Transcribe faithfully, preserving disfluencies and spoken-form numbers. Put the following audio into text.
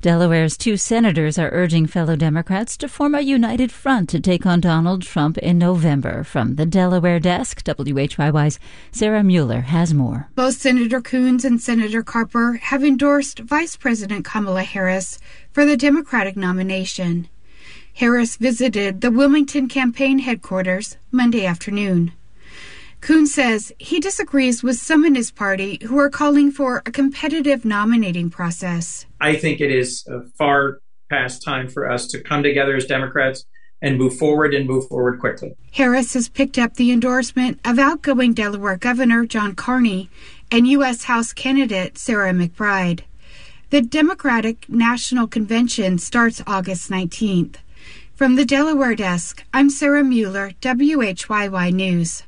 Delaware's two senators are urging fellow Democrats to form a united front to take on Donald Trump in November. From the Delaware desk, W H Y Y's Sarah Mueller has more. Both Senator Coons and Senator Carper have endorsed Vice President Kamala Harris for the Democratic nomination. Harris visited the Wilmington campaign headquarters Monday afternoon. Coons says he disagrees with some in his party who are calling for a competitive nominating process. I think it is far past time for us to come together as Democrats and move forward and move forward quickly. Harris has picked up the endorsement of outgoing Delaware Governor John Carney and U S House candidate Sarah McBride. The Democratic National Convention starts August nineteenth. From the Delaware desk, I'm Sarah Mueller, W H Y Y News.